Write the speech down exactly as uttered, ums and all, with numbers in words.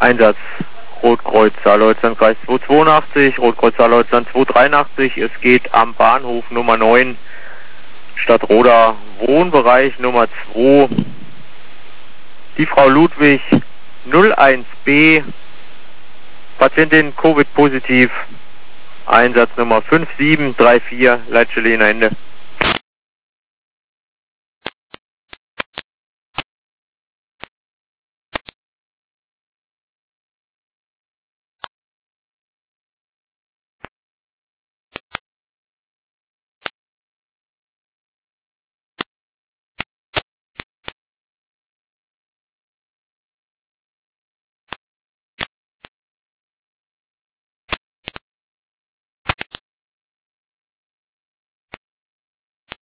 Einsatz Rotkreuz Saarleutlandkreis zweihundertzweiundachtzig, Rotkreuz Saarleutland zweihundertdreiundachtzig. Es geht am Bahnhof Nummer neun, Stadtroda, Wohnbereich Nummer zwei. Die Frau Ludwig null eins B, Patientin Covid positiv, Einsatz Nummer fünf sieben drei vier, Leitstelle in Ende.